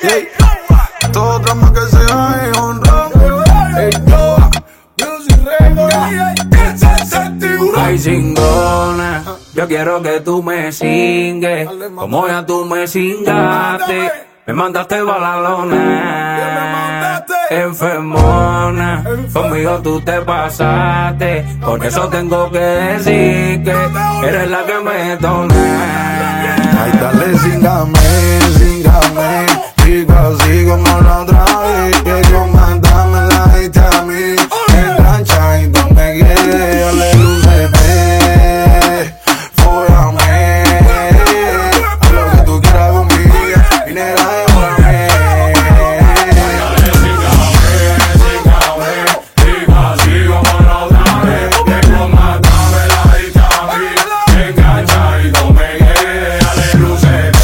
Ey, todo trama que sea en honra. Ey, yo, Music Records. Ay, chingona, yo quiero que tú me cingues, como ya tú me cingaste. Me mandaste balalones, enfermona, conmigo tú te pasaste. Por eso tengo que decir que eres la que me dona. Ay, dale, cíngame, cíngame, sigo así como la otra vez. Que yo mándame la diste a mí, engancha y no me quede, dale, lúceme, fóllame, haz lo que tú quieras conmigo, minera de muerte. Dale, cíngame, sigo así como la otra vez. Que yo mándame la diste a mí, engancha y no me quede, dale, lúceme.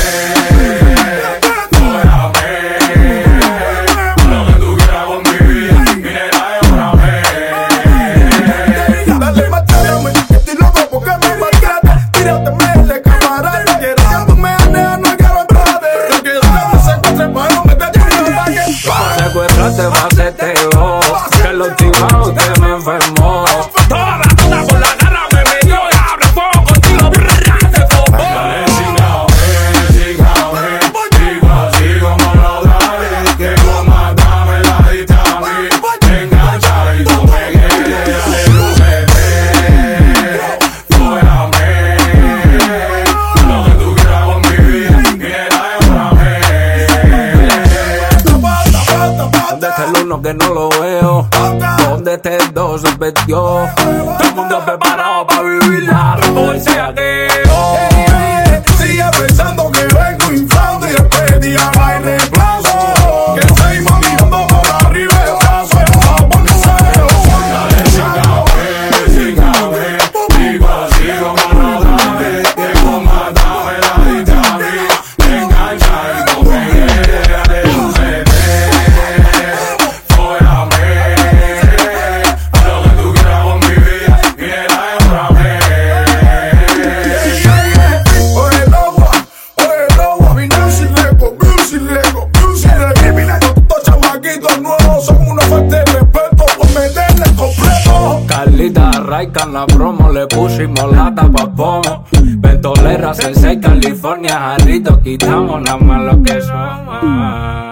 Secuestraste, pasete vos, que los timados te me enfermó. Toda por la garra me metió, abre fuego contigo, te fofó. Dale, cíngame, sigo así como la otra vez. Que vos matame la diste a mí, te engancha y tú me quieres, dale, lúceme, fóllame, lo que tú quieras con mi vida, quiera devorarme. ¿Dónde está el uno que no lo veo? ¿Dónde está el dos? Se perdió. Todo el mundo preparado para vivir la revolución que Sigue pensando que vengo inflando y después día no hay reemplazo. Que seguimos mirando por arriba el brazo, vamos por el deseo. dale, cíngame, sigo así como la otra vez. Que vos matame la diste a mí, te engancha y no me quieres, dale, lúceme, fóllame, haz lo que tú quieras con mi vida, quiera devorarme. Oye, lobo, mi Music Records, Music Records, Music Records. Mira, estos chamaquitos nuevos son una falta de respeto por meterle completo. Carlita Raica en la promo, le pusimos lata pa' pomo. Ventolera, Sensei, California, jarrito, quitamos nada más lo que somos.